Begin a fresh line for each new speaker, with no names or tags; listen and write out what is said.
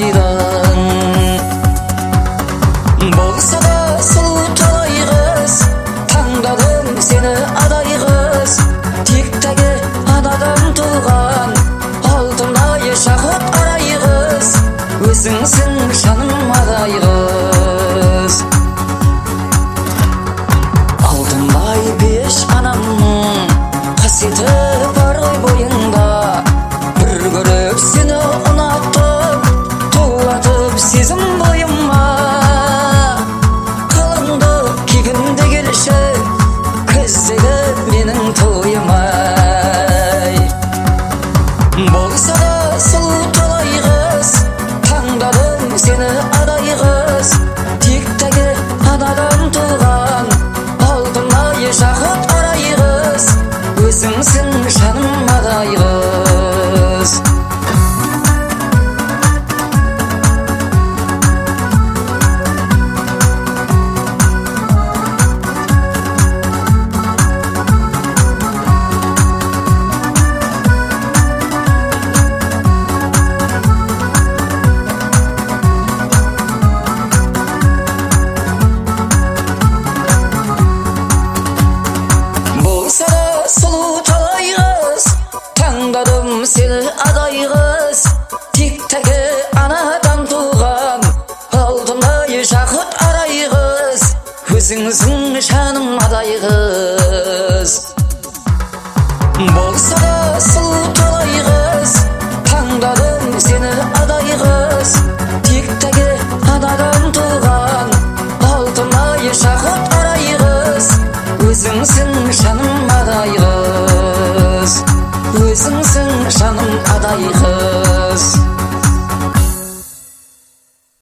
айдан. Болса да сұлу талай қыз, таңдадым сені адай қыз. Тектегі анадан туған, алтындай шахат арай қыз. Өзіңсің жаным адай қыз. Алтындай беш анамның қасиеті бар ғой бойыңда. Бір көріп сені ұнаттым, тулатып сезім бойыма. Қалыңды кегінде келші, күздегі менің тойыма. Болса да сұлу талай қыз, таңдадым сені адай қыз. Тектегі анадан туған, алтындай шахат арай қыз. Өзіңсің жаным адай қыз. Болса да сұлу талай қыз, таңдадым сені адай қыз. Тектегі анадан туған, алтындай жақұт арай қыз. Өзіңсің жаным адай қыз. Болса да сұлу талай қыз, таңдадым сені адай қыз. Тектегі анадан туған, алтындай жақұт арай қыз. Өзіңсің